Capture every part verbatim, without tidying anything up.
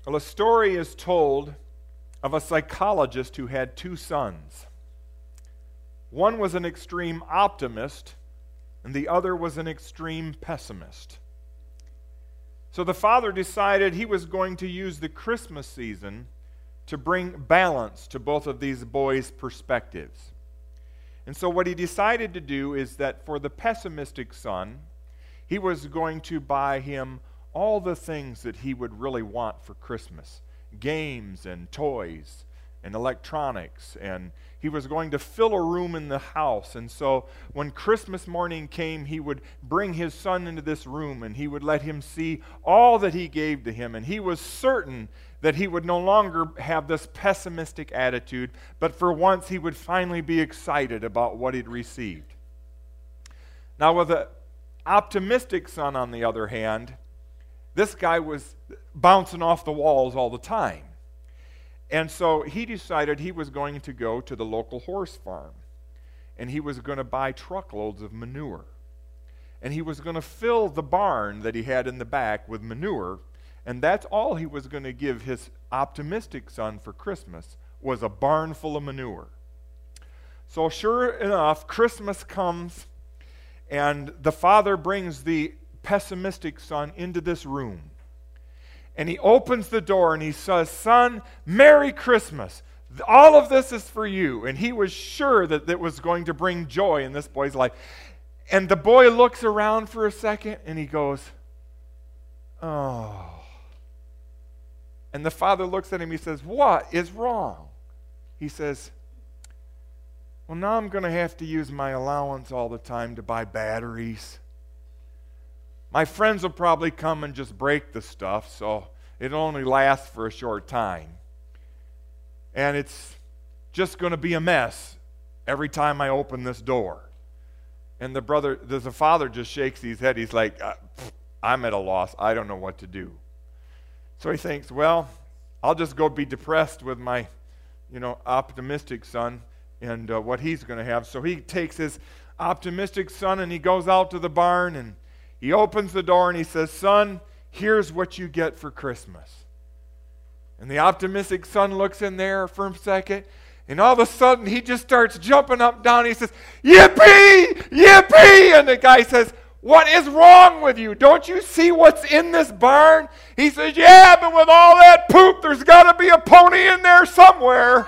Well, a story is told of a psychologist who had two sons. One was an extreme optimist, and the other was an extreme pessimist. So the father decided he was going to use the Christmas season to bring balance to both of these boys' perspectives. And so what he decided to do is that for the pessimistic son, he was going to buy him all the things that he would really want for Christmas. Games and toys and electronics, and he was going to fill a room in the house. And so when Christmas morning came, he would bring his son into this room and he would let him see all that he gave to him. And he was certain that he would no longer have this pessimistic attitude, but for once he would finally be excited about what he'd received. Now with the optimistic son, on the other hand, this guy was bouncing off the walls all the time. And so he decided he was going to go to the local horse farm. And he was going to buy truckloads of manure. And he was going to fill the barn that he had in the back with manure. And that's all he was going to give his optimistic son for Christmas, was a barn full of manure. So sure enough, Christmas comes, and the father brings the pessimistic son into this room. And he opens the door and he says, "Son, Merry Christmas. All of this is for you." And he was sure that it was going to bring joy in this boy's life. And the boy looks around for a second and he goes, "Oh." And the father looks at him, he says, "What is wrong?" He says, "Well, now I'm going to have to use my allowance all the time to buy batteries. My friends will probably come and just break the stuff, so it'll only last for a short time. And it's just going to be a mess every time I open this door." And the brother, the father just shakes his head. He's like, "I'm at a loss. I don't know what to do." So he thinks, well, I'll just go be depressed with my, you know, optimistic son and uh, what he's going to have. So he takes his optimistic son and he goes out to the barn and he opens the door and he says, "Son, here's what you get for Christmas." And the optimistic son looks in there for a second, and all of a sudden he just starts jumping up and down. He says, "Yippee! Yippee!" And the guy says, "What is wrong with you? Don't you see what's in this barn?" He says, "Yeah, but with all that poop, there's got to be a pony in there somewhere."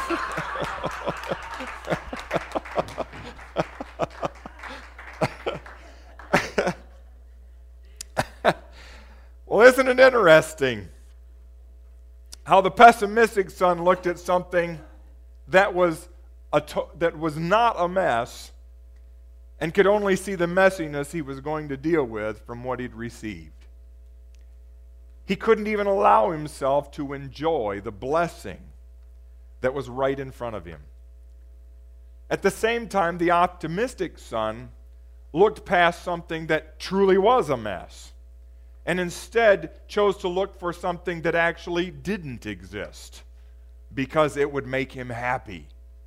Well, isn't it interesting how the pessimistic son looked at something that was a to- that was not a mess and could only see the messiness he was going to deal with from what he'd received. He couldn't even allow himself to enjoy the blessing that was right in front of him. At the same time, the optimistic son looked past something that truly was a mess and instead chose to look for something that actually didn't exist because it would make him happy.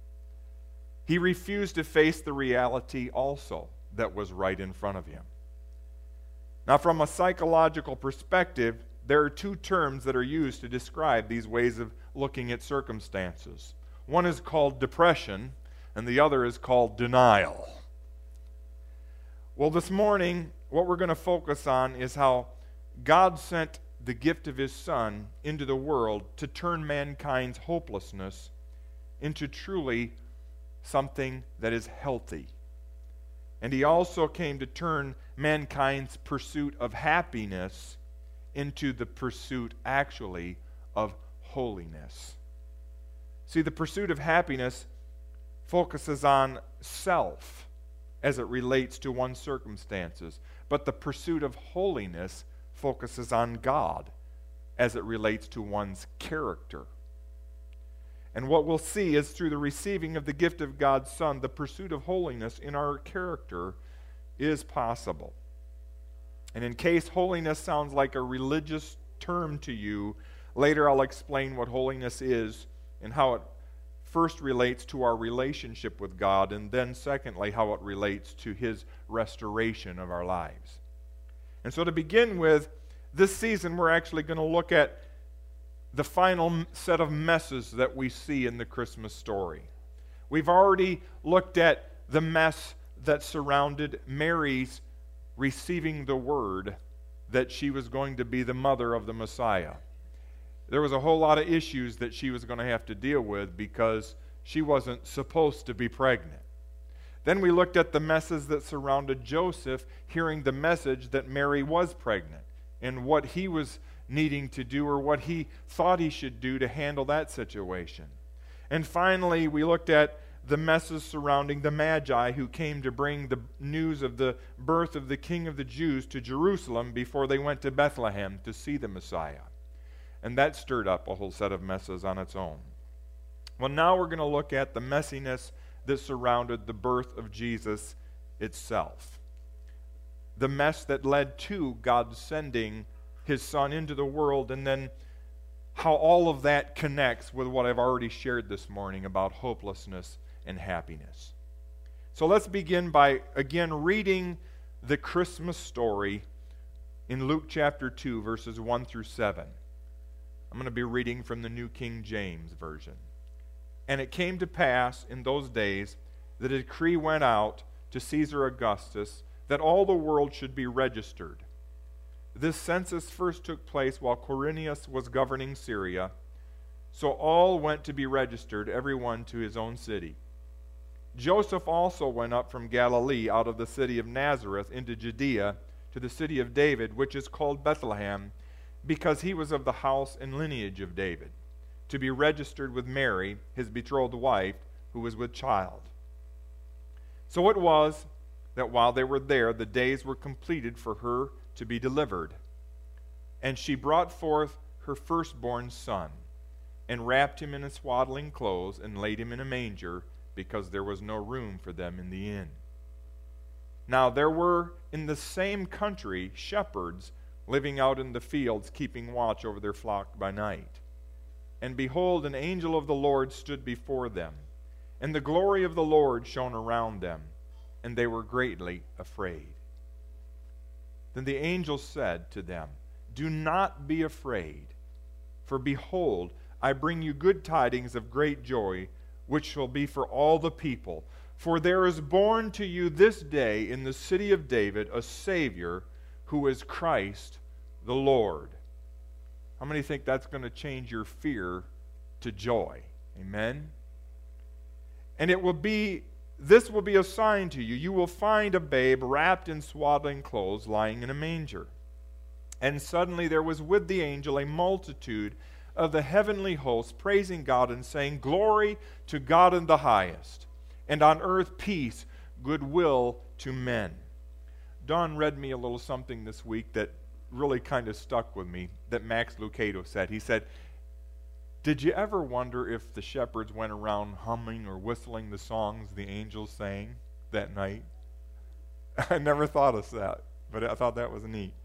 He refused to face the reality also that was right in front of him. Now, from a psychological perspective, there are two terms that are used to describe these ways of looking at circumstances. One is called depression, and the other is called denial. Well, this morning, what we're going to focus on is how God sent the gift of His Son into the world to turn mankind's hopelessness into truly something that is healthy. And He also came to turn mankind's pursuit of happiness into the pursuit, actually, of holiness. See, the pursuit of happiness focuses on self as it relates to one's circumstances, but the pursuit of holiness focuses on God as it relates to one's character. And what we'll see is through the receiving of the gift of God's Son, the pursuit of holiness in our character is possible. And in case holiness sounds like a religious term to you, later I'll explain what holiness is and how it first relates to our relationship with God, and then secondly, how it relates to His restoration of our lives. And so to begin with, this season we're actually going to look at the final set of messes that we see in the Christmas story. We've already looked at the mess that surrounded Mary's receiving the word that she was going to be the mother of the Messiah. There was a whole lot of issues that she was going to have to deal with because she wasn't supposed to be pregnant. Then we looked at the messes that surrounded Joseph hearing the message that Mary was pregnant and what he was needing to do or what he thought he should do to handle that situation. And finally, we looked at the messes surrounding the Magi who came to bring the news of the birth of the King of the Jews to Jerusalem before they went to Bethlehem to see the Messiah. And that stirred up a whole set of messes on its own. Well, now we're going to look at the messiness that surrounded the birth of Jesus itself. The mess that led to God sending his Son into the world, and then how all of that connects with what I've already shared this morning about hopelessness and happiness. So let's begin by, again, reading the Christmas story in Luke chapter two, verses one through seven. I'm going to be reading from the New King James Version. And it came to pass in those days that a decree went out to Caesar Augustus that all the world should be registered. This census first took place while Quirinius was governing Syria, so all went to be registered, everyone to his own city. Joseph also went up from Galilee out of the city of Nazareth into Judea to the city of David, which is called Bethlehem, because he was of the house and lineage of David, to be registered with Mary, his betrothed wife, who was with child. So it was that while they were there, the days were completed for her to be delivered. And she brought forth her firstborn son, and wrapped him in swaddling clothes, and laid him in a manger, because there was no room for them in the inn. Now there were in the same country shepherds living out in the fields, keeping watch over their flock by night. And behold, an angel of the Lord stood before them, and the glory of the Lord shone around them, and they were greatly afraid. Then the angel said to them, "Do not be afraid, for behold, I bring you good tidings of great joy, which shall be for all the people. For there is born to you this day in the city of David a Savior, who is Christ the Lord." How many think that's going to change your fear to joy? Amen? And it will be, this will be a sign to you. You will find a babe wrapped in swaddling clothes, lying in a manger. And suddenly there was with the angel a multitude of the heavenly hosts, praising God and saying, "Glory to God in the highest, and on earth peace, goodwill to men." Don read me a little something this week that really kind of stuck with me, that Max Lucado said. He said, "Did you ever wonder if the shepherds went around humming or whistling the songs the angels sang that night?" I never thought of that, but I thought that was neat.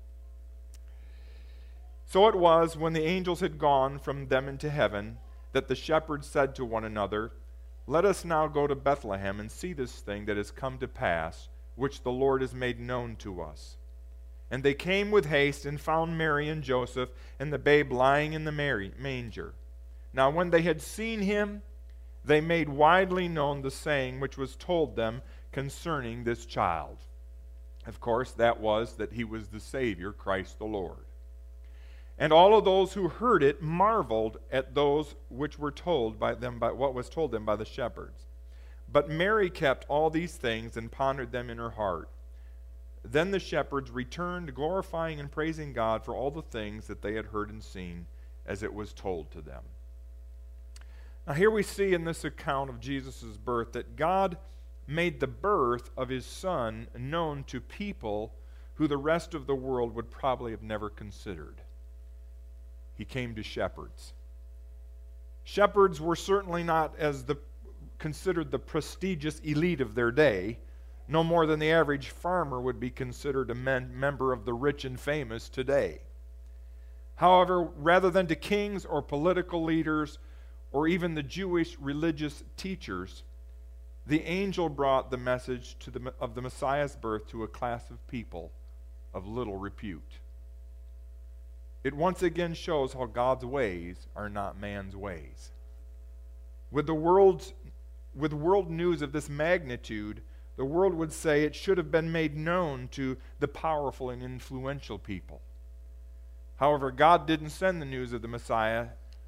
So it was, when the angels had gone from them into heaven, that the shepherds said to one another, "Let us now go to Bethlehem and see this thing that has come to pass, which the Lord has made known to us." And they came with haste and found Mary and Joseph and the babe lying in the Mary manger. Now when they had seen him, they made widely known the saying which was told them concerning this child. Of course, that was that he was the Savior, Christ the Lord. And all of those who heard it marveled at those which were told by them by what was told them by the shepherds. But Mary kept all these things and pondered them in her heart. Then the shepherds returned, glorifying and praising God for all the things that they had heard and seen, as it was told to them. Now here we see in this account of Jesus' birth that God made the birth of his Son known to people who the rest of the world would probably have never considered. He came to shepherds. Shepherds were certainly not as the considered the prestigious elite of their day. No more than the average farmer would be considered a men, member of the rich and famous today. However, rather than to kings or political leaders or even the Jewish religious teachers, the angel brought the message to the, of the Messiah's birth to a class of people of little repute. it once again shows how God's ways are not man's ways. With the world's, with world news of this magnitude, the world would say it should have been made known to the powerful and influential people. However, God didn't send the news of the Messiah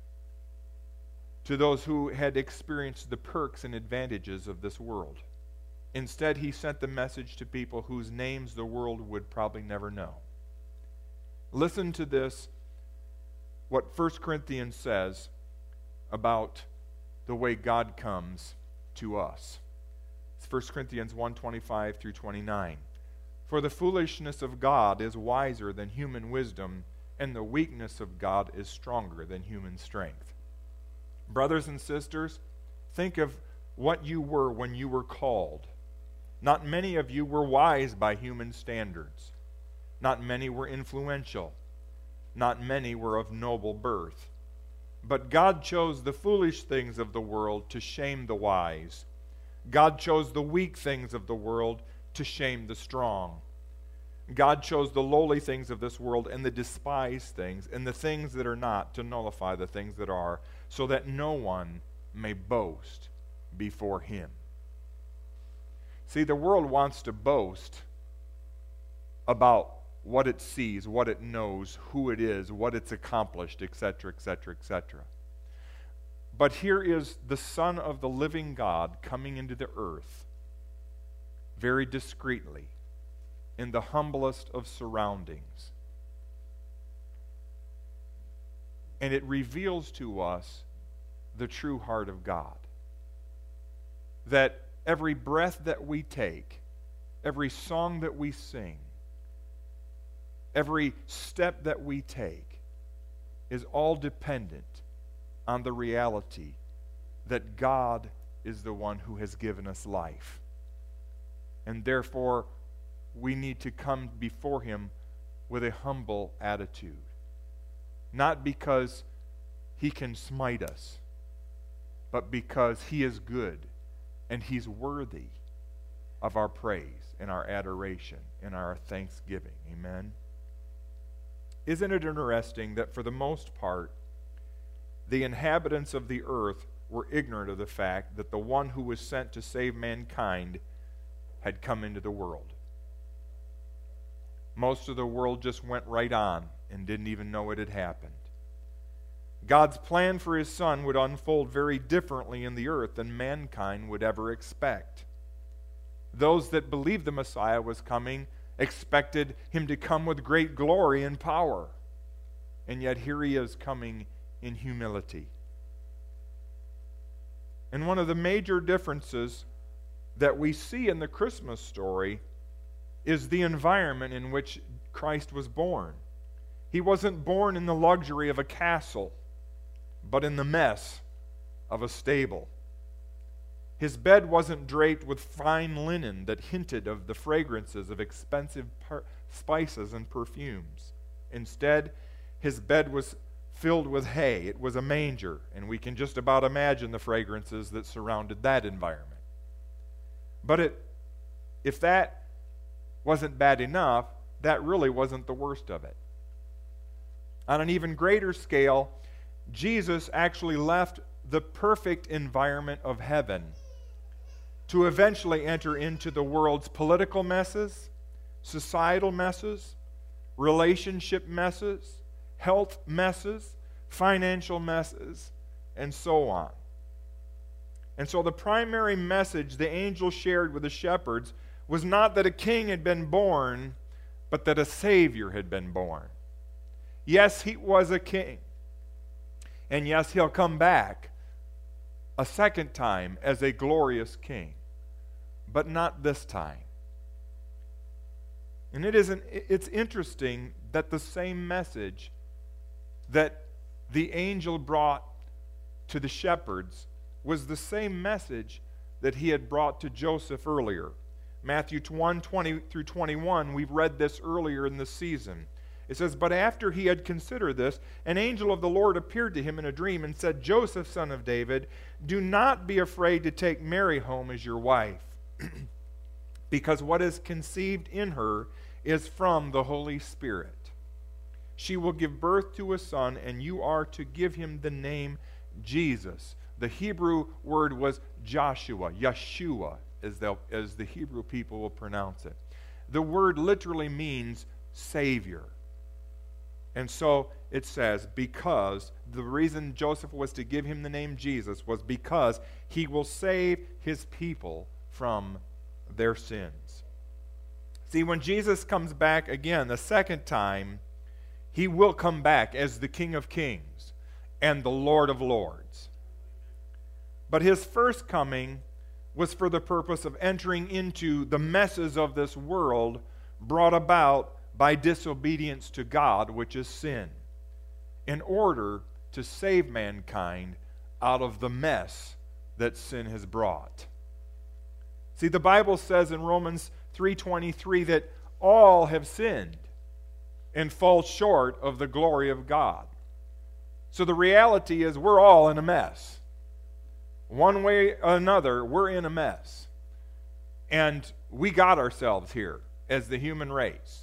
to those who had experienced the perks and advantages of this world. Instead, he sent the message to people whose names the world would probably never know. Listen to this, what First Corinthians says about the way God comes to us. It's First Corinthians one twenty-five through twenty-nine. For the foolishness of God is wiser than human wisdom, and the weakness of God is stronger than human strength. Brothers and sisters, think of what you were when you were called. Not many of you were wise by human standards. Not many were influential. Not many were of noble birth. But God chose the foolish things of the world to shame the wise. God chose the weak things of the world to shame the strong. God chose the lowly things of this world and the despised things and the things that are not to nullify the things that are, so that no one may boast before him. See, the world wants to boast about what it sees, what it knows, who it is, what it's accomplished, et cetera, et cetera, et cetera. But here is the Son of the living God coming into the earth very discreetly, in the humblest of surroundings. And it reveals to us the true heart of God. That every breath that we take, every song that we sing, every step that we take is all dependent on the reality that God is the one who has given us life. And therefore, we need to come before him with a humble attitude. Not because he can smite us, but because he is good and he's worthy of our praise and our adoration and our thanksgiving. Amen? Isn't it interesting that for the most part, the inhabitants of the earth were ignorant of the fact that the one who was sent to save mankind had come into the world? Most of the world just went right on and didn't even know it had happened. God's plan for his Son would unfold very differently in the earth than mankind would ever expect. Those that believed the Messiah was coming expected him to come with great glory and power. And yet here he is coming in humility. And one of the major differences that we see in the Christmas story is the environment in which Christ was born. He wasn't born in the luxury of a castle, but in the mess of a stable. His bed wasn't draped with fine linen that hinted of the fragrances of expensive par- spices and perfumes. Instead, his bed was filled with hay. It was a manger, and we can just about imagine the fragrances that surrounded that environment. But it, if that wasn't bad enough, that really wasn't the worst of it. On an even greater scale, Jesus actually left the perfect environment of heaven to eventually enter into the world's political messes, societal messes, relationship messes, health messes, financial messes, and so on. And so the primary message the angel shared with the shepherds was not that a king had been born, but that a Savior had been born. Yes, he was a king. And yes, he'll come back a second time as a glorious king. But not this time. And it isn't, it's interesting that the same message that the angel brought to the shepherds was the same message that he had brought to Joseph earlier. Matthew one, twenty through twenty-one, we've read this earlier in the season. It says, "But after he had considered this, an angel of the Lord appeared to him in a dream and said, 'Joseph, son of David, do not be afraid to take Mary home as your wife, because what is conceived in her is from the Holy Spirit. She will give birth to a son, and you are to give him the name Jesus. The Hebrew word was Joshua, Yeshua, as, as the Hebrew people will pronounce it. The word literally means Savior. And so it says, because the reason Joseph was to give him the name Jesus was because he will save his people from their sins. See, when Jesus comes back again the second time, he will come back as the King of Kings and the Lord of Lords. But his first coming was for the purpose of entering into the messes of this world brought about by disobedience to God, which is sin, in order to save mankind out of the mess that sin has brought. See, the Bible says in Romans three twenty-three that all have sinned and fall short of the glory of God. So the reality is we're all in a mess. One way or another, we're in a mess. And we got ourselves here as the human race.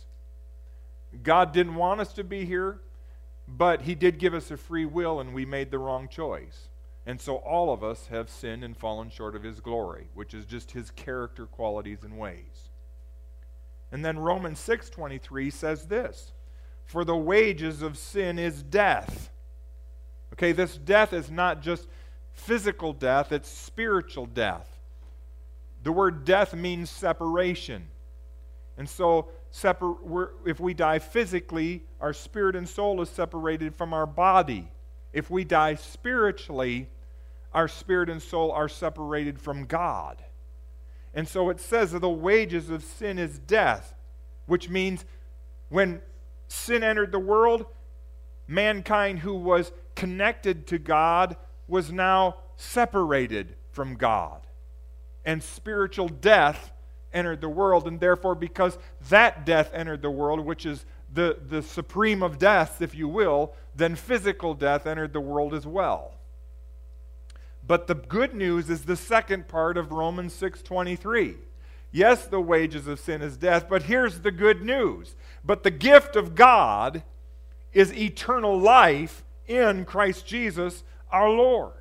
God didn't want us to be here, but he did give us a free will, and we made the wrong choice. And so all of us have sinned and fallen short of his glory, which is just his character, qualities, and ways. And then Romans six twenty-three says this, for the wages of sin is death. Okay, this death is not just physical death, it's spiritual death. The word death means separation. And so, separ- we're, if we die physically, our spirit and soul is separated from our body. If we die spiritually, our spirit and soul are separated from God. And so it says that the wages of sin is death, which means when sin entered the world, mankind who was connected to God was now separated from God. And spiritual death entered the world, and therefore because that death entered the world, which is the, the supreme of deaths, if you will, then physical death entered the world as well. But the good news is the second part of Romans six twenty-three. Yes, the wages of sin is death, but here's the good news. But the gift of God is eternal life in Christ Jesus our Lord.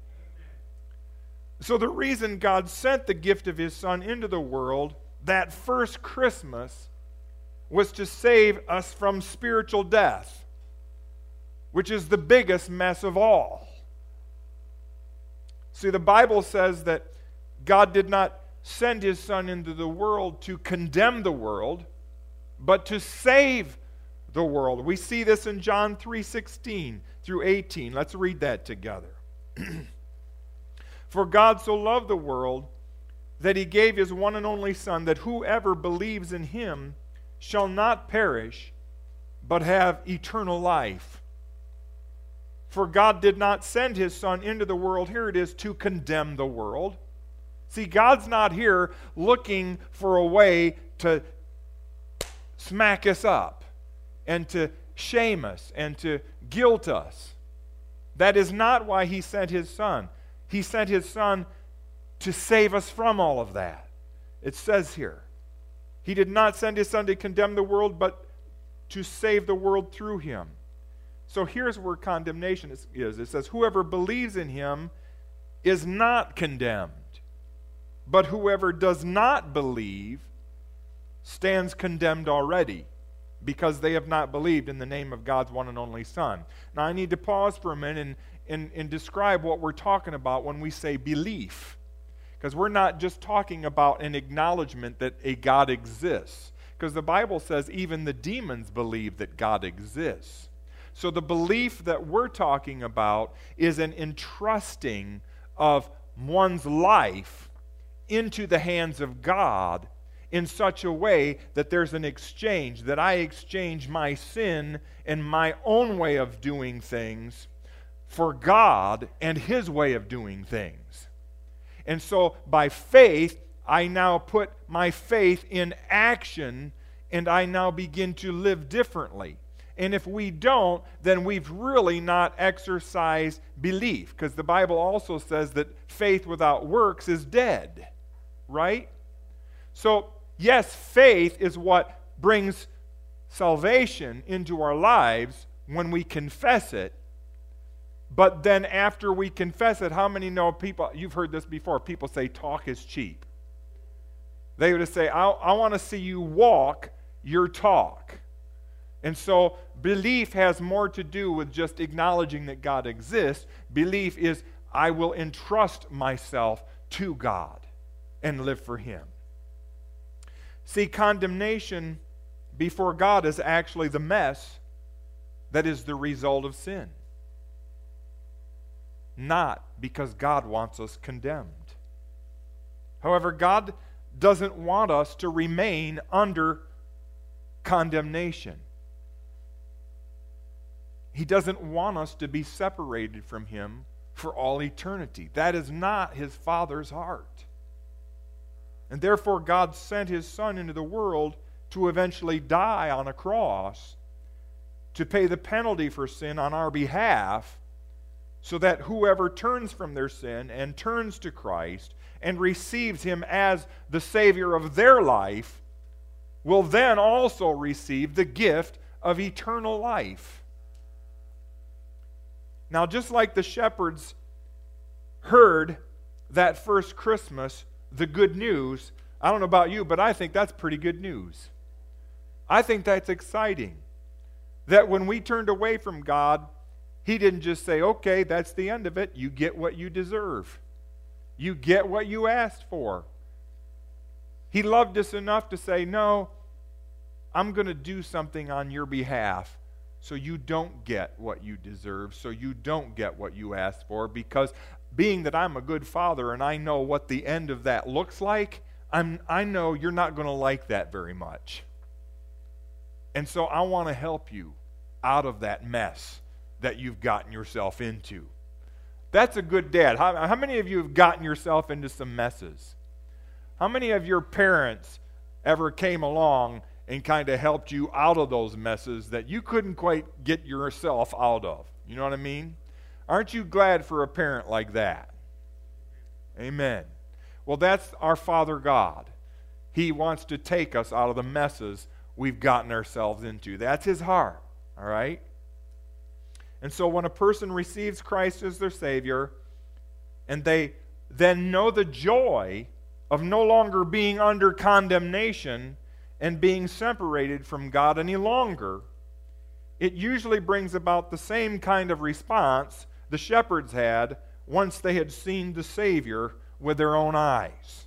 So the reason God sent the gift of his Son into the world that first Christmas was to save us from spiritual death, which is the biggest mess of all. See, the Bible says that God did not send his Son into the world to condemn the world, but to save the world. We see this in John three sixteen through eighteen. Let's read that together. For God so loved the world that he gave his one and only Son, that whoever believes in him shall not perish, but have eternal life. For God did not send his Son into the world, here it is, to condemn the world. See, God's not here looking for a way to smack us up and to shame us and to guilt us. That is not why he sent his Son. He sent his Son to save us from all of that. It says here, he did not send his Son to condemn the world, but to save the world through him. So here's where condemnation is. It says, whoever believes in him is not condemned, but whoever does not believe stands condemned already, because they have not believed in the name of God's one and only Son. Now I need to pause for a minute and, and, and describe what we're talking about when we say belief. Because we're not just talking about an acknowledgement that a God exists. Because the Bible says even the demons believe that God exists. So the belief that we're talking about is an entrusting of one's life into the hands of God in such a way that there's an exchange, that I exchange my sin and my own way of doing things for God and his way of doing things. And so by faith, I now put my faith in action, and I now begin to live differently. And if we don't, then we've really not exercised belief, because the Bible also says that faith without works is dead, right? So, yes, faith is what brings salvation into our lives when we confess it. But then after we confess it, how many know people, you've heard this before, people say talk is cheap. They would say, I, I want to see you walk your talk. And so belief has more to do with just acknowledging that God exists. Belief is, I will entrust myself to God and live for Him. See, condemnation before God is actually the mess that is the result of sin. Not because God wants us condemned. However, God doesn't want us to remain under condemnation. He doesn't want us to be separated from Him for all eternity. That is not His Father's heart. And therefore, God sent His Son into the world to eventually die on a cross to pay the penalty for sin on our behalf, so that whoever turns from their sin and turns to Christ and receives Him as the Savior of their life will then also receive the gift of eternal life. Now, just like the shepherds heard that first Christmas the good news, I don't know about you, but I think that's pretty good news. I think that's exciting. That when we turned away from God, He didn't just say, okay, that's the end of it. You get what you deserve. You get what you asked for. He loved us enough to say, no, I'm going to do something on your behalf so you don't get what you deserve, so you don't get what you asked for, because being that I'm a good father and I know what the end of that looks like, I'm, I know you're not going to like that very much. And so I want to help you out of that mess that you've gotten yourself into. That's a good dad. How, how many of you have gotten yourself into some messes? How many of your parents ever came along and kind of helped you out of those messes that you couldn't quite get yourself out of? You know what I mean? Aren't you glad for a parent like that? Amen. Well, that's our Father God. He wants to take us out of the messes we've gotten ourselves into. That's His heart, all right? And so when a person receives Christ as their Savior, and they then know the joy of no longer being under condemnation and being separated from God any longer, it usually brings about the same kind of response the shepherds had once they had seen the Savior with their own eyes.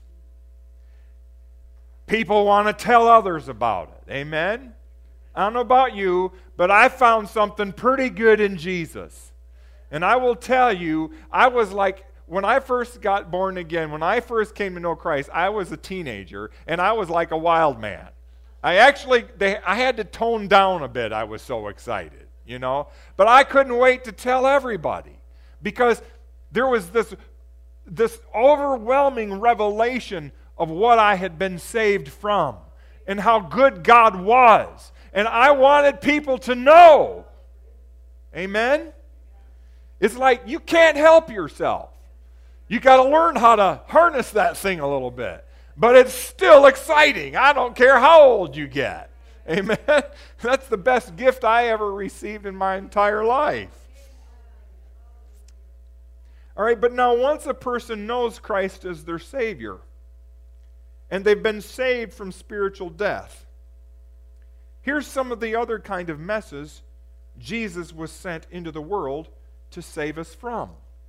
People want to tell others about it. Amen? I don't know about you, but I found something pretty good in Jesus. And I will tell you, I was like, when I first got born again, when I first came to know Christ, I was a teenager, and I was like a wild man. I actually, they, I had to tone down a bit. I was so excited, you know. But I couldn't wait to tell everybody, because there was this, this overwhelming revelation of what I had been saved from and how good God was. And I wanted people to know. Amen? It's like you can't help yourself. You got to learn how to harness that thing a little bit. But it's still exciting. I don't care how old you get. Amen? That's the best gift I ever received in my entire life. All right, but now once a person knows Christ as their Savior, and they've been saved from spiritual death, here's some of the other kind of messes Jesus was sent into the world to save us from.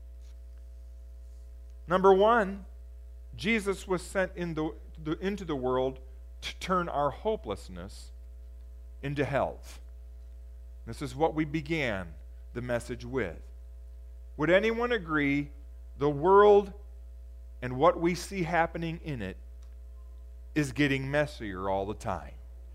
Number one, Jesus was sent in the, the, into the world to turn our hopelessness into health. This is what we began the message with. Would anyone agree the world and what we see happening in it is getting messier all the time?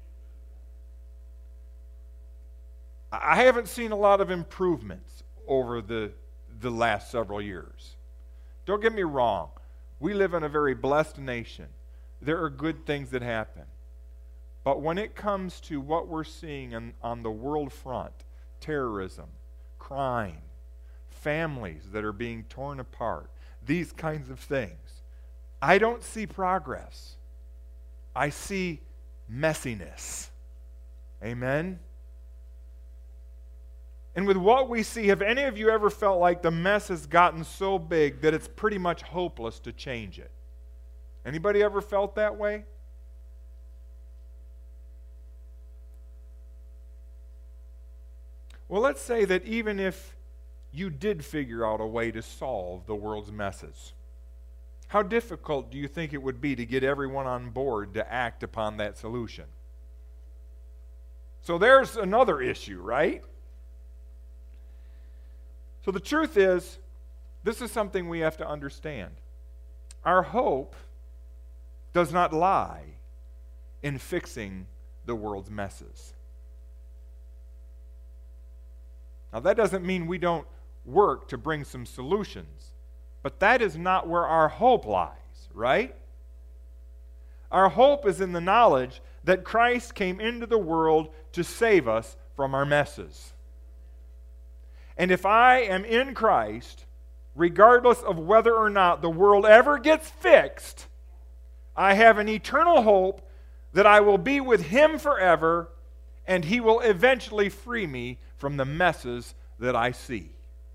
I haven't seen a lot of improvements over the, the last several years. Don't get me wrong. We live in a very blessed nation. There are good things that happen. But when it comes to what we're seeing on, on the world front, terrorism, crime, families that are being torn apart, these kinds of things, I don't see progress. I see messiness. Amen? And with what we see, have any of you ever felt like the mess has gotten so big that it's pretty much hopeless to change it? Anybody ever felt that way? Well, let's say that even if you did figure out a way to solve the world's messes, how difficult do you think it would be to get everyone on board to act upon that solution? So there's another issue, right? So the truth is, this is something we have to understand. Our hope does not lie in fixing the world's messes. Now, that doesn't mean we don't work to bring some solutions, but that is not where our hope lies, right? Our hope is in the knowledge that Christ came into the world to save us from our messes. And if I am in Christ, regardless of whether or not the world ever gets fixed, I have an eternal hope that I will be with Him forever, and He will eventually free me from the messes that I see.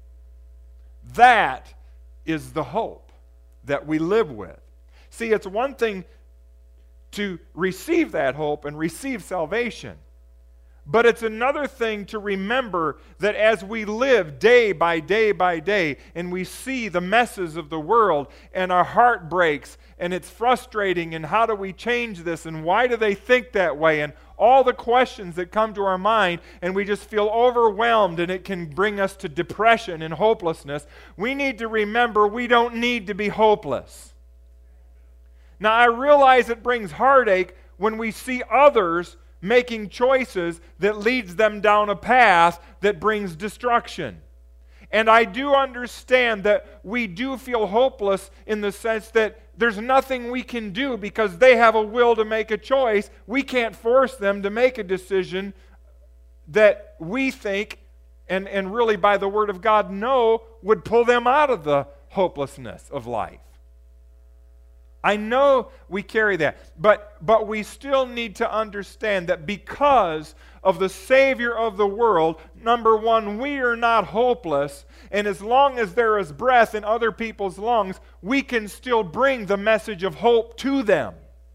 That is the hope that we live with. See, it's one thing to receive that hope and receive salvation, but it's another thing to remember that as we live day by day by day and we see the messes of the world and our heart breaks and it's frustrating, and how do we change this, and why do they think that way, and all the questions that come to our mind, and we just feel overwhelmed, and it can bring us to depression and hopelessness. We need to remember we don't need to be hopeless. Now, I realize it brings heartache when we see others making choices that leads them down a path that brings destruction. And I do understand that we do feel hopeless in the sense that there's nothing we can do because they have a will to make a choice. We can't force them to make a decision that we think, and, and really by the Word of God know, would pull them out of the hopelessness of life. I know we carry that, but, but we still need to understand that because of the Savior of the world, number one, we are not hopeless, and as long as there is breath in other people's lungs, we can still bring the message of hope to them.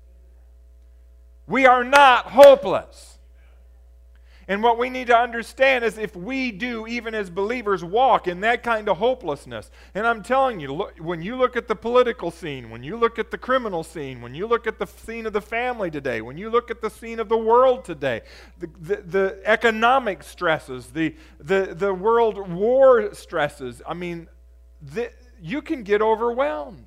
We are not hopeless. And what we need to understand is if we do, even as believers, walk in that kind of hopelessness, and I'm telling you, look, when you look at the political scene, when you look at the criminal scene, when you look at the scene of the family today, when you look at the scene of the world today, the, the, the economic stresses, the, the, the world war stresses, I mean, the, you can get overwhelmed.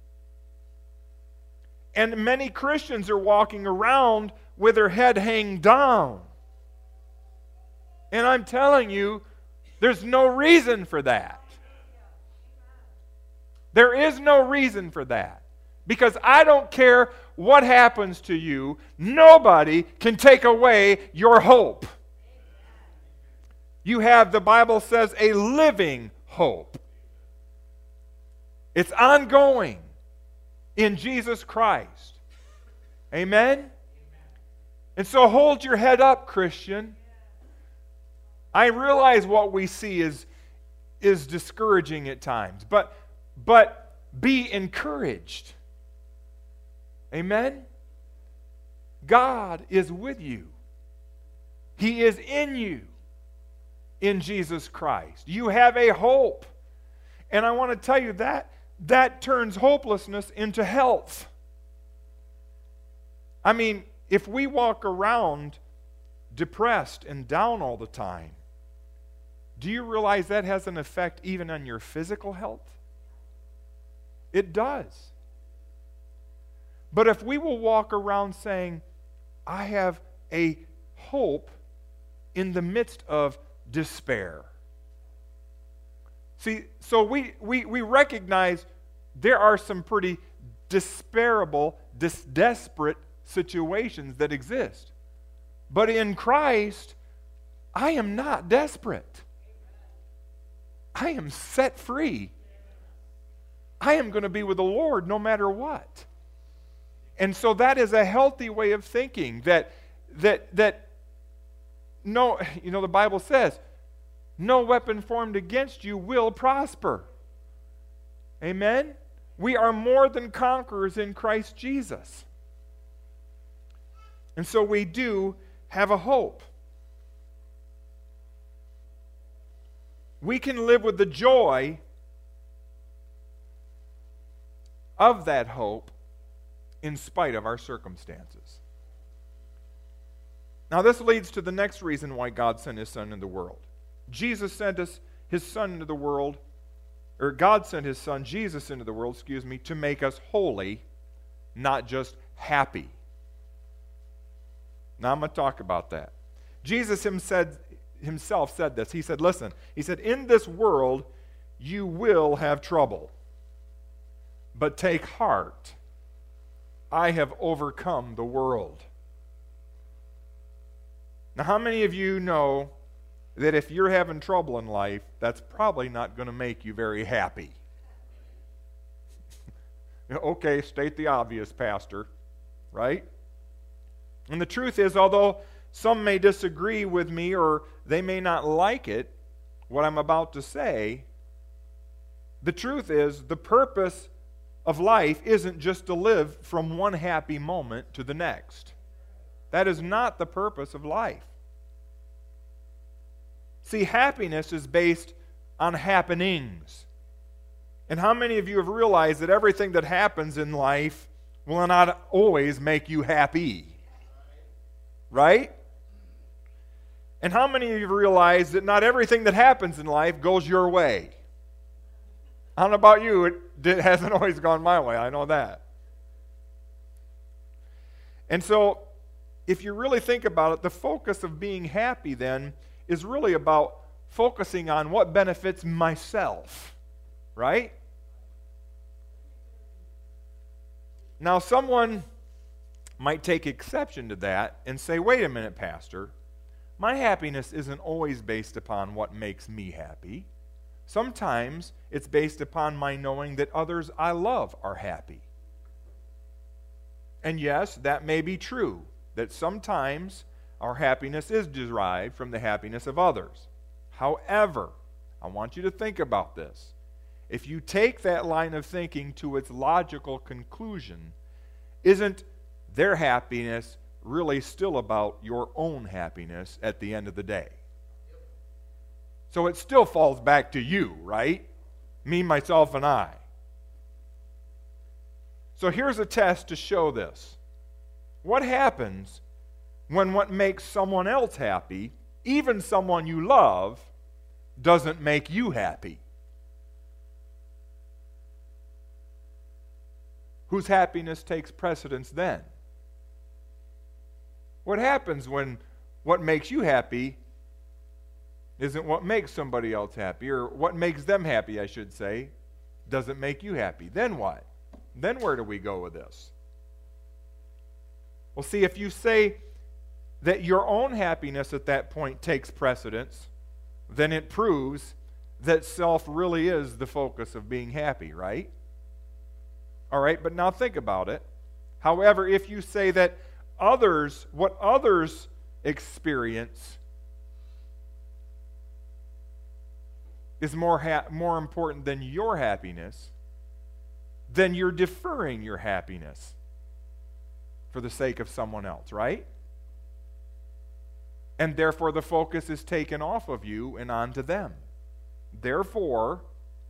And many Christians are walking around with their head hanging down. And I'm telling you, there's no reason for that. There is no reason for that. Because I don't care what happens to you, nobody can take away your hope. You have, the Bible says, a living hope. It's ongoing in Jesus Christ. Amen? And so hold your head up, Christian. I realize what we see is, is discouraging at times, but, but be encouraged. Amen? God is with you. He is in you in Jesus Christ. You have a hope. And I want to tell you that that turns hopelessness into health. I mean, if we walk around depressed and down all the time, do you realize that has an effect even on your physical health? It does. But if we will walk around saying, I have a hope in the midst of despair. See, so we, we, we recognize there are some pretty despairable, dis- desperate situations that exist. But in Christ, I am not desperate. I am set free. I am going to be with the Lord no matter what. And so that is a healthy way of thinking, that that that no, you know, the Bible says, no weapon formed against you will prosper. Amen? We are more than conquerors in Christ Jesus. And so we do have a hope. We can live with the joy of that hope in spite of our circumstances. Now, this leads to the next reason why God sent His Son into the world. Jesus sent us His Son into the world, or God sent His Son, Jesus, into the world, excuse me, to make us holy, not just happy. Now, I'm going to talk about that. Jesus himself said this. He said, listen, He said, in this world you will have trouble, but take heart. I have overcome the world. Now, how many of you know that if you're having trouble in life, that's probably not going to make you very happy? Okay, state the obvious, Pastor, right? And the truth is, although some may disagree with me or they may not like it, what I'm about to say, the truth is the purpose of life isn't just to live from one happy moment to the next. That is not the purpose of life. See, happiness is based on happenings. And how many of you have realized that everything that happens in life will not always make you happy? Right? And how many of you realize that not everything that happens in life goes your way? I don't know about you, it did, hasn't always gone my way, I know that. And so, if you really think about it, the focus of being happy then is really about focusing on what benefits myself, right? Now, someone might take exception to that and say, wait a minute, Pastor, my happiness isn't always based upon what makes me happy. Sometimes it's based upon my knowing that others I love are happy. And yes, that may be true, that sometimes our happiness is derived from the happiness of others. However, I want you to think about this. If you take that line of thinking to its logical conclusion, isn't their happiness really still about your own happiness at the end of the day? So it still falls back to you, right? Me, myself, and I. So here's a test to show this. What happens when what makes someone else happy, even someone you love, doesn't make you happy? Whose happiness takes precedence then? What happens when what makes you happy isn't what makes somebody else happy, or what makes them happy, I should say, doesn't make you happy? Then what? Then where do we go with this? Well, see, if you say that your own happiness at that point takes precedence, then it proves that self really is the focus of being happy, right? All right, but now think about it. However, if you say that others, what others experience is more ha- more important than your happiness, then you're deferring your happiness for the sake of someone else, right? And therefore the focus is taken off of you and onto them. Therefore,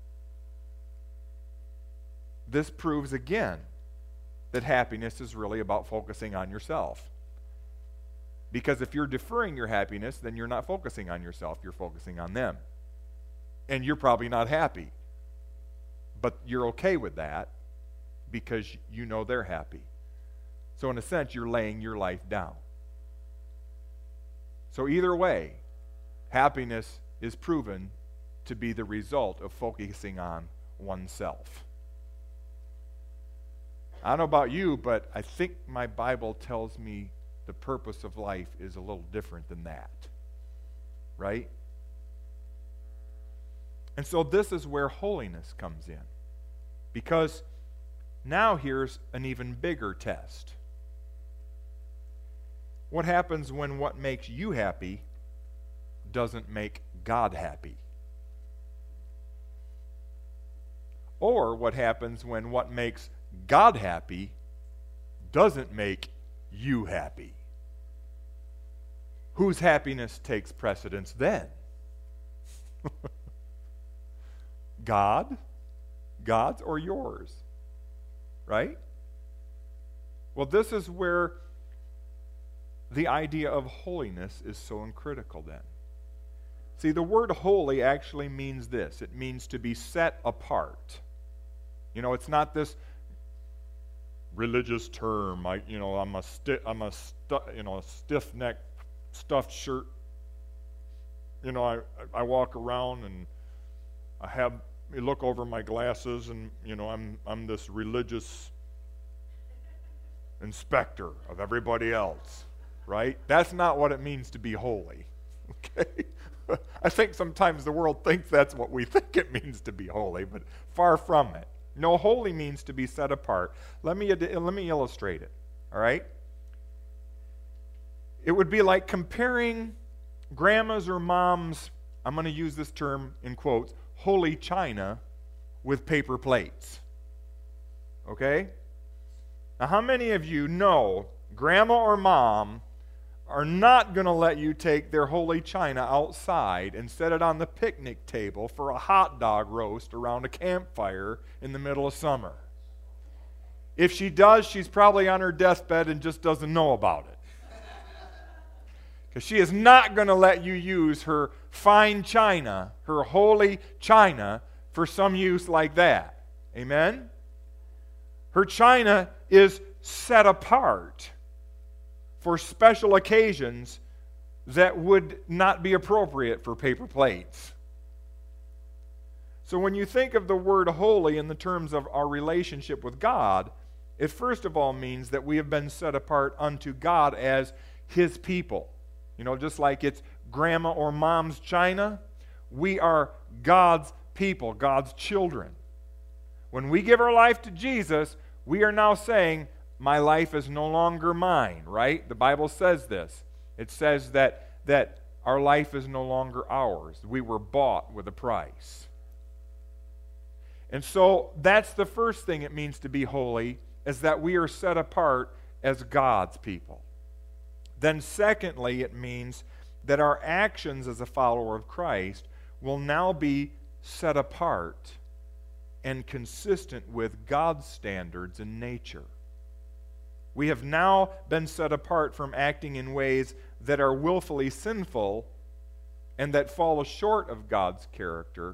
this proves again that happiness is really about focusing on yourself. Because if you're deferring your happiness, then you're not focusing on yourself, you're focusing on them. And you're probably not happy. But you're okay with that because you know they're happy. So in a sense, you're laying your life down. So either way, happiness is proven to be the result of focusing on oneself. I don't know about you, but I think my Bible tells me the purpose of life is a little different than that. Right? And so this is where holiness comes in. Because now here's an even bigger test. What happens when what makes you happy doesn't make God happy. Or what happens when what makes God happy doesn't make you happy. Whose happiness takes precedence then? God? God's or yours? Right? Well, this is where the idea of holiness is so critical then. See, the word holy actually means this. It means to be set apart. You know, it's not this religious term. I, you know, I'm a sti- I'm a stu- you know a stiff-necked stuffed shirt. You know, I I walk around and I have you look over my glasses and you know I'm I'm this religious inspector of everybody else, right? That's not what it means to be holy. Okay? I think sometimes the world thinks that's what we think it means to be holy, but far from it. No, holy means to be set apart. Let me, let me illustrate it, all right? It would be like comparing grandma's or mom's, I'm going to use this term in quotes, holy china with paper plates. Okay? Now, how many of you know grandma or mom are not going to let you take their holy china outside and set it on the picnic table for a hot dog roast around a campfire in the middle of summer? If she does, she's probably on her deathbed and just doesn't know about it. Because she is not going to let you use her fine china, her holy china, for some use like that. Amen? Her china is set apart for special occasions that would not be appropriate for paper plates. So when you think of the word holy in the terms of our relationship with God, it first of all means that we have been set apart unto God as His people. You know, just like it's grandma or mom's china, we are God's people, God's children. When we give our life to Jesus, we are now saying, my life is no longer mine, right? The Bible says this. It says that, that our life is no longer ours. We were bought with a price. And so that's the first thing it means to be holy, is that we are set apart as God's people. Then secondly, it means that our actions as a follower of Christ will now be set apart and consistent with God's standards and nature. We have now been set apart from acting in ways that are willfully sinful and that fall short of God's character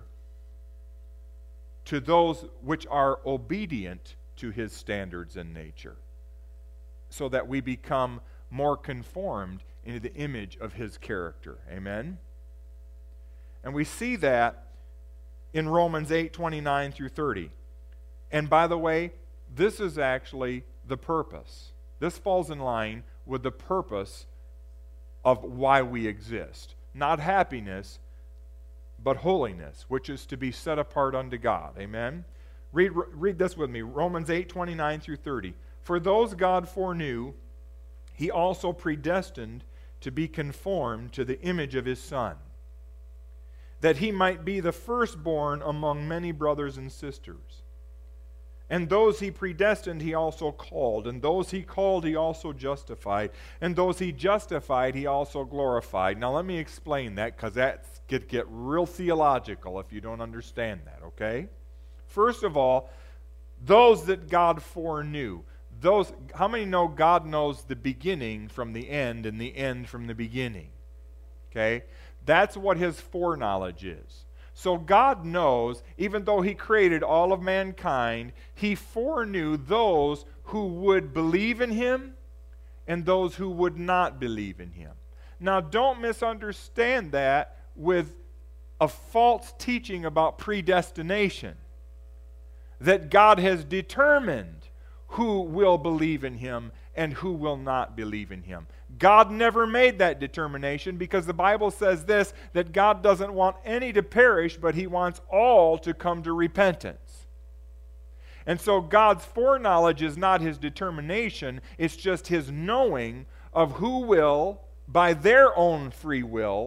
to those which are obedient to His standards and nature, so that we become more conformed into the image of His character. Amen? And we see that in Romans eight, twenty-nine through thirty. And by the way, this is actually the purpose. This falls in line with the purpose of why we exist. Not happiness, but holiness, which is to be set apart unto God. Amen? Read, read this with me. Romans eight, twenty-nine through thirty. For those God foreknew, He also predestined to be conformed to the image of His Son, that He might be the firstborn among many brothers and sisters. And those He predestined, He also called. And those He called, He also justified. And those He justified, He also glorified. Now let me explain that, because that could get real theological if you don't understand that, okay? First of all, those that God foreknew. Those, how many know God knows the beginning from the end and the end from the beginning? Okay? That's what His foreknowledge is. So God knows, even though He created all of mankind, He foreknew those who would believe in Him and those who would not believe in Him. Now, don't misunderstand that with a false teaching about predestination, that God has determined who will believe in Him and who will not believe in Him. God never made that determination, because the Bible says this, that God doesn't want any to perish, but He wants all to come to repentance. And so God's foreknowledge is not His determination, it's just His knowing of who will, by their own free will,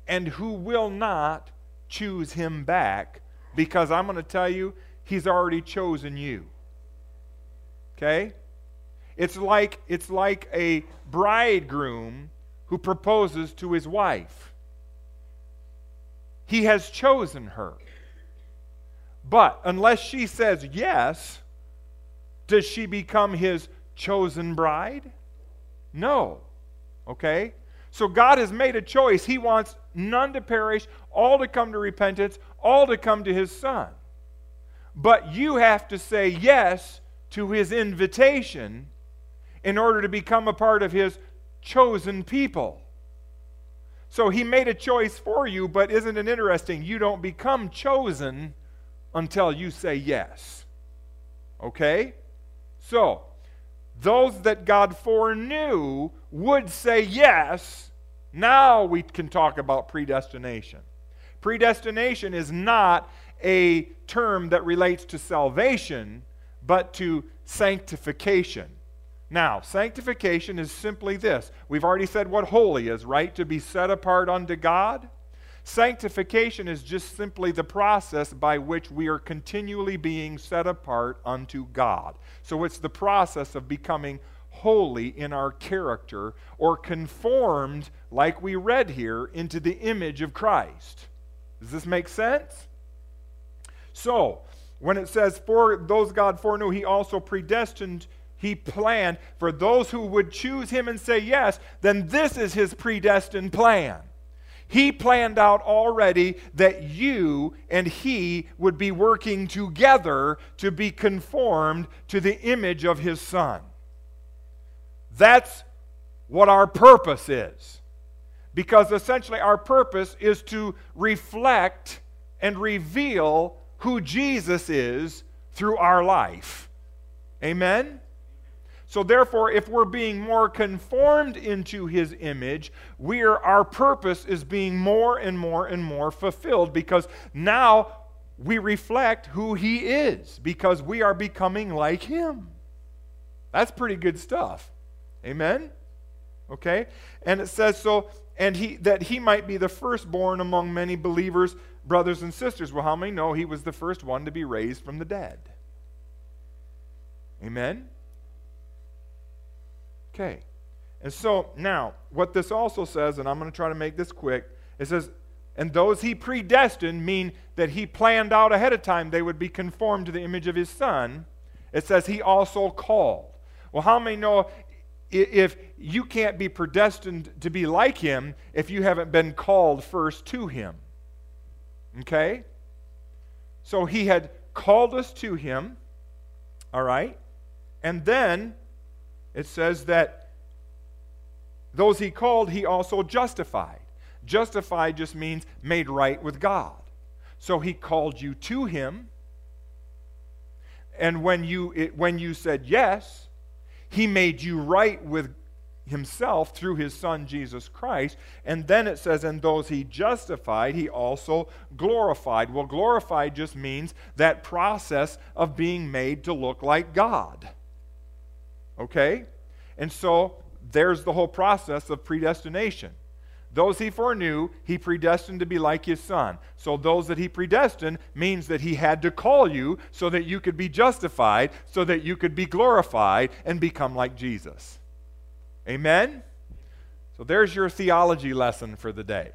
and who will not choose him back, because I'm going to tell you, he's already chosen you. Okay? It's like, it's like a bridegroom who proposes to his wife. He has chosen her. But unless she says yes, does she become his chosen bride? No. Okay? So God has made a choice. He wants none to perish, all to come to repentance, all to come to his Son. But you have to say yes to his invitation in order to become a part of his chosen people. So he made a choice for you, but isn't it interesting? You don't become chosen until you say yes. Okay? So, those that God foreknew would say yes. Now we can talk about predestination. Predestination is not a term that relates to salvation, but to sanctification. Now, sanctification is simply this. We've already said what holy is, right? To be set apart unto God. Sanctification is just simply the process by which we are continually being set apart unto God. So it's the process of becoming holy in our character, or conformed, like we read here, into the image of Christ. Does this make sense? So, when it says, for those God foreknew, he also predestined, he planned for those who would choose him and say yes, then this is his predestined plan. He planned out already that you and he would be working together to be conformed to the image of his Son. That's what our purpose is. Because essentially our purpose is to reflect and reveal who Jesus is through our life. Amen? So therefore, if we're being more conformed into his image, we're, our purpose is being more and more and more fulfilled, because now we reflect who he is, because we are becoming like him. That's pretty good stuff. Amen? Okay? And it says so, and he that he might be the firstborn among many believers, brothers and sisters. Well, how many know he was the first one to be raised from the dead? Amen? Okay, and so now, what this also says, and I'm going to try to make this quick, it says, and those he predestined, mean that he planned out ahead of time they would be conformed to the image of his Son. It says he also called. Well, how many know if you can't be predestined to be like him if you haven't been called first to him? Okay? So he had called us to him, all right? And then it says that those he called, he also justified. Justified just means made right with God. So he called you to him, and when you it, when you said yes, he made you right with himself through his Son Jesus Christ. And then it says, and those he justified, he also glorified. Well, glorified just means that process of being made to look like God. Okay? And so there's the whole process of predestination. Those he foreknew, he predestined to be like his Son. So those that he predestined means that he had to call you so that you could be justified, so that you could be glorified and become like Jesus. Amen? So there's your theology lesson for the day.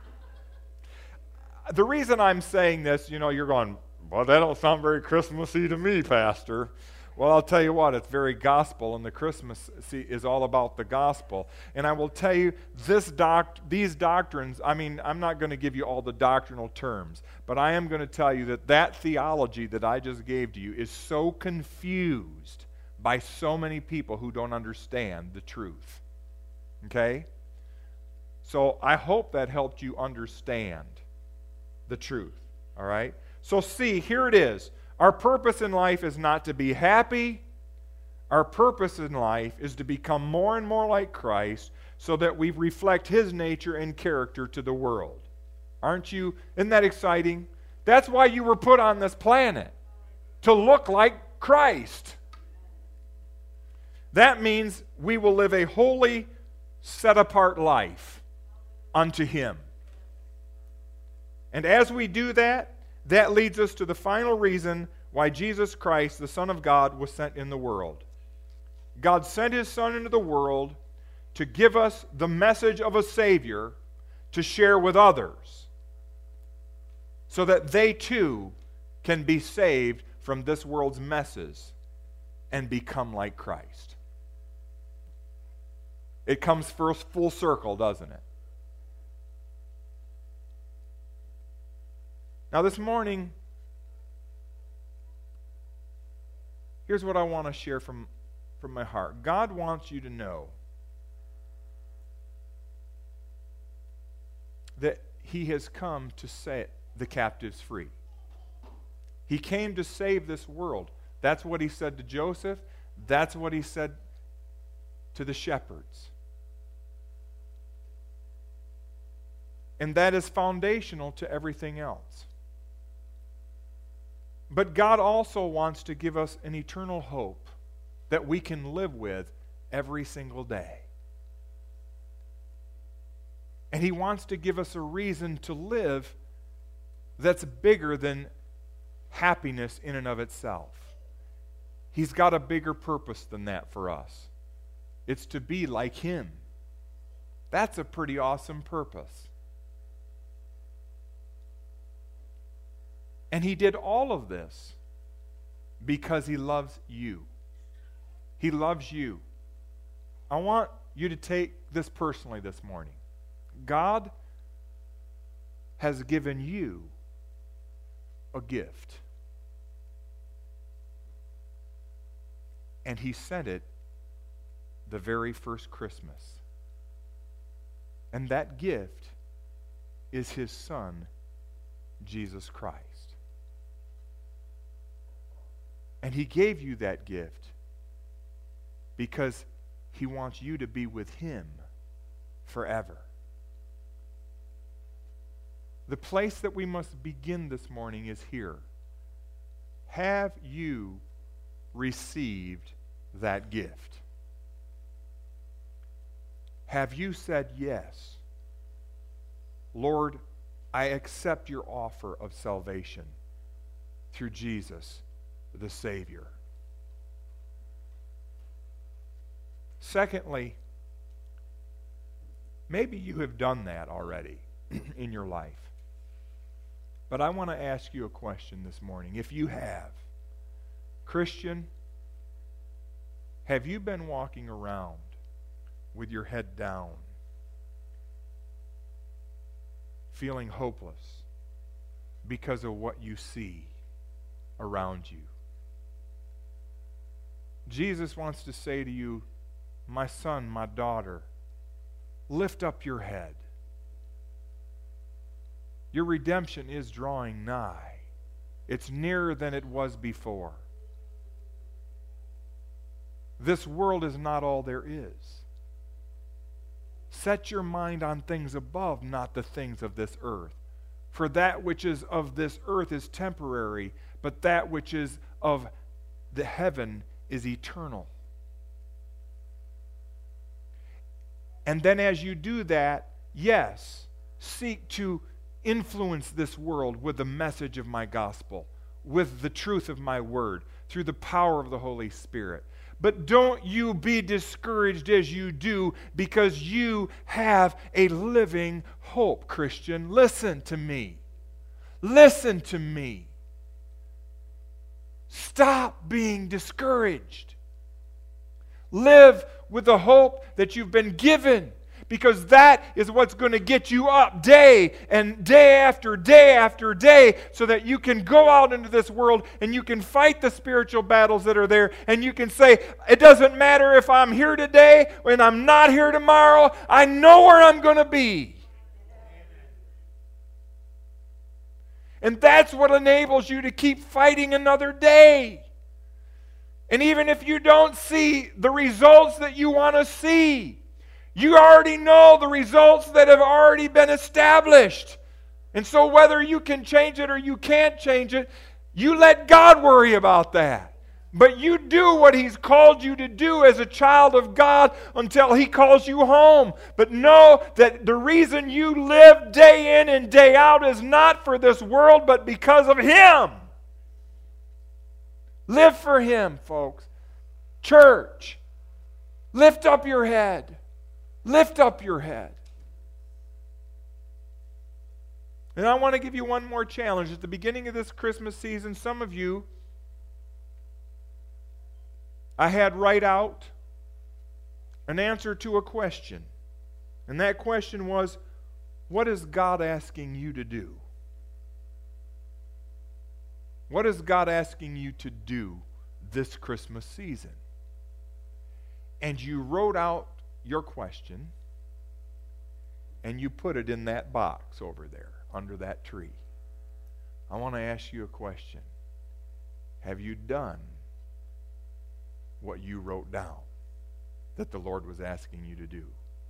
The reason I'm saying this, you know, you're going, well, that don't sound very Christmassy to me, Pastor. Well, I'll tell you what, it's very gospel, and the Christmas is all about the gospel. And I will tell you, this doc, these doctrines, I mean, I'm not going to give you all the doctrinal terms, but I am going to tell you that that theology that I just gave to you is so confused by so many people who don't understand the truth. Okay? So I hope that helped you understand the truth. All right? So see, here it is. Our purpose in life is not to be happy. Our purpose in life is to become more and more like Christ so that we reflect his nature and character to the world. Aren't you? Isn't that exciting? That's why you were put on this planet, to look like Christ. That means we will live a holy, set-apart life unto him. And as we do that, that leads us to the final reason why Jesus Christ, the Son of God, was sent in the world. God sent His Son into the world to give us the message of a Savior to share with others, so that they too can be saved from this world's messes and become like Christ. It comes first full circle, doesn't it? Now this morning, here's what I want to share from, from my heart. God wants you to know that He has come to set the captives free. He came to save this world. That's what He said to Joseph. That's what He said to the shepherds. And that is foundational to everything else. But God also wants to give us an eternal hope that we can live with every single day. And He wants to give us a reason to live that's bigger than happiness in and of itself. He's got a bigger purpose than that for us. It's to be like Him. That's a pretty awesome purpose. And He did all of this because He loves you. He loves you. I want you to take this personally this morning. God has given you a gift. And He sent it the very first Christmas. And that gift is His Son, Jesus Christ. And He gave you that gift because He wants you to be with Him forever. The place that we must begin this morning is here. Have you received that gift? Have you said, yes, Lord, I accept your offer of salvation through Jesus, the Savior? Secondly, maybe you have done that already in your life. But I want to ask you a question this morning. If you have, Christian, have you been walking around with your head down, feeling hopeless because of what you see around you? Jesus wants to say to you, my son, my daughter, lift up your head. Your redemption is drawing nigh. It's nearer than it was before. This world is not all there is. Set your mind on things above, not the things of this earth. For that which is of this earth is temporary, but that which is of the heaven is eternal. And then as you do that, yes, seek to influence this world with the message of my gospel, with the truth of my word, through the power of the Holy Spirit. But don't you be discouraged as you do, because you have a living hope, Christian. Listen to me. Listen to me. Stop being discouraged. Live with the hope that you've been given, because that is what's going to get you up day and day after day after day, so that you can go out into this world and you can fight the spiritual battles that are there, and you can say, it doesn't matter if I'm here today and I'm not here tomorrow, I know where I'm going to be. And that's what enables you to keep fighting another day. And even if you don't see the results that you want to see, you already know the results that have already been established. And so whether you can change it or you can't change it, you let God worry about that. But you do what He's called you to do as a child of God until He calls you home. But know that the reason you live day in and day out is not for this world, but because of Him. Live for Him, folks. Church, lift up your head. Lift up your head. And I want to give you one more challenge. At the beginning of this Christmas season, some of you, I had write out an answer to a question. And that question was, what is God asking you to do? What is God asking you to do this Christmas season? And you wrote out your question, and you put it in that box over there, under that tree. I want to ask you a question. Have you done what you wrote down that the Lord was asking you to do?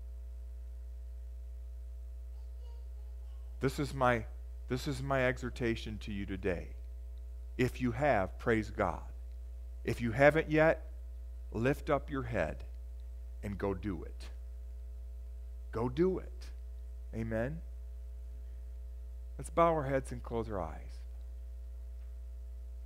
This is my, this is my exhortation to you today. If you have, praise God. If you haven't yet, lift up your head and go do it. Go do it. Amen? Let's bow our heads and close our eyes.